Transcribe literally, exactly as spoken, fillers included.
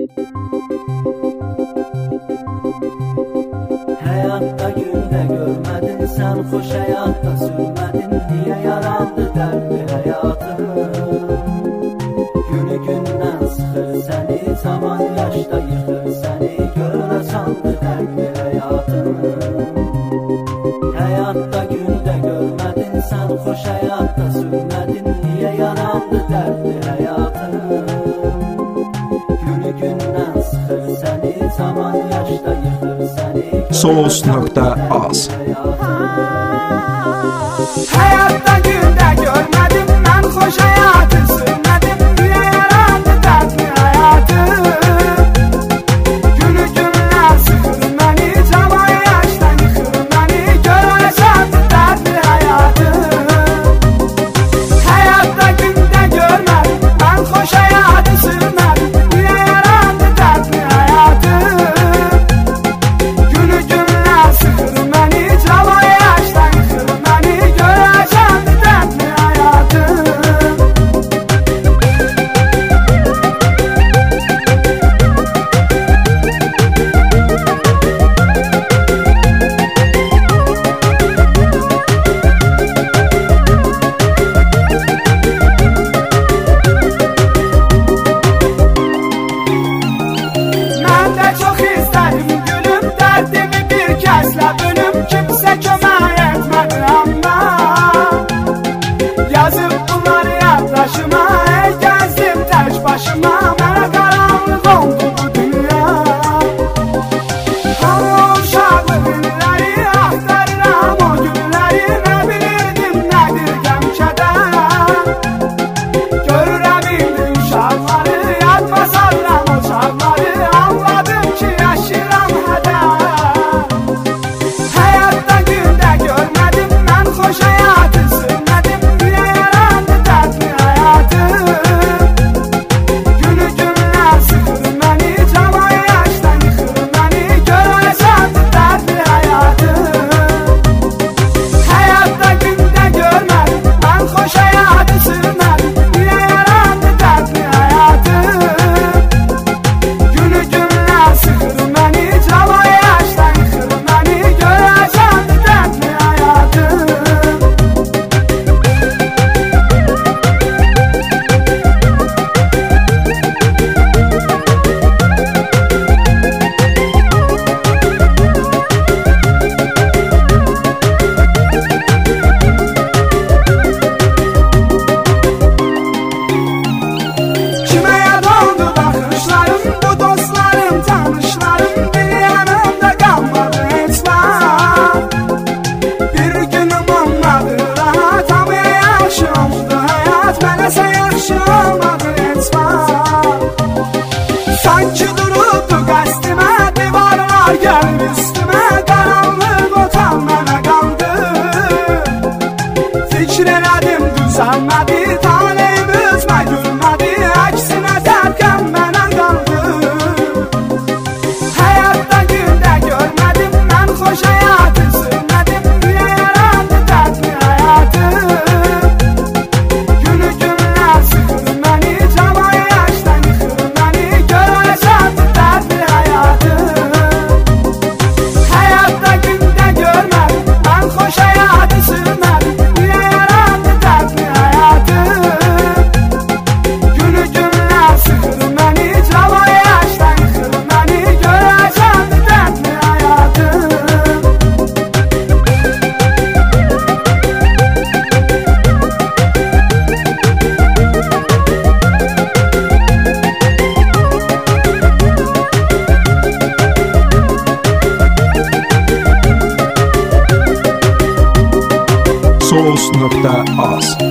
Hayatta günde görmedin sen, hoş hayatta sürmedin, niye yarandı dertli hayatın? Günü günden sıxır seni, zaman yaşta yıxır seni, görüne sandı dertli hayatın. Hayatta günde görmedin sen, hoş hayatta sürmedin, niye yarandı dertli hayatın? Günü günden sıxır seni, zaman yaşta yıxır seni. Solos nokta az. Hayatta günde görmedim ben, hoş hayatı sürmedim, niye yarandı dertli hayatım? Günü günden sıxır beni, zaman yaştan yıxır beni, görene sandı dertli hayatım. Hayatta günde görmedim ben, hoş hayatı sürmedim, niye yarandı dertli hayatım? Günü günden sıxır beni, zaman yaştan yıxır beni, görene sandı dertli hayatım. Mən də çox istədim gülüm, dərdimi bir kəslə bölüm, kimsə kömək etmədi amma. Yazıb bunları yaddaşıma, ey gəzdim tək başıma, mənə qaranlıq oldu bu dünya. Hamı uşaqlıq illəri, axtarıram o günləri, nə bilirdim nədir qəm-kədər. Görürəm indi uşaqları, yadma salıram o çağları, anladım ki yaşayıram hədər. Hayatta gündə görmədim mən, xoş həyatı sürmədim, niyə yarandı dərdli həyatım? Günü gündən sıxır məni, cavan yaşdan yıxır məni, görənə sandı dərdli həyatım. Hayatta gündə görmədim mən, xoş həyatı sürmədim, niyə yarandı dərdli həyatım? Günü gündən sıxır məni, cavan yaşdan yıxır məni, görənə sandı dərdli həyatım. Kimə yad oldu baxışlarım, bu dostlarım, tanışlarım, bir yanımda qalmadı heç vaxt. Bir günüm olmadı rahat, amma yaxşı oldu həyat, mənəsə yaxşı olmadı heç vaxt. Sanki durubdu qəsdimə, divarlar gəlib üstümə, qaranlıq otan mənə qaldı. Fikir elədim düzəlmədi, taleyim üzmə gülmədi, əksinə tərkəm mənə qaldı. Hayatta gündə görmədim mən, xoş həyatı sürmədim, niyə yarandı dərdli həyatım? Günü gündən sıxır məni, cavan yaşdan yıxır məni, görənə sandı dərdli həyatım. Hayatta gündə görmədim mən, xoş həyatı sürmədim, niyə yarandı dərdli həyatım? Günü gündən sıxır məni, cavan yaşdan yıxır məni, görənə sandı dərdli həyatım. Solos nokta az.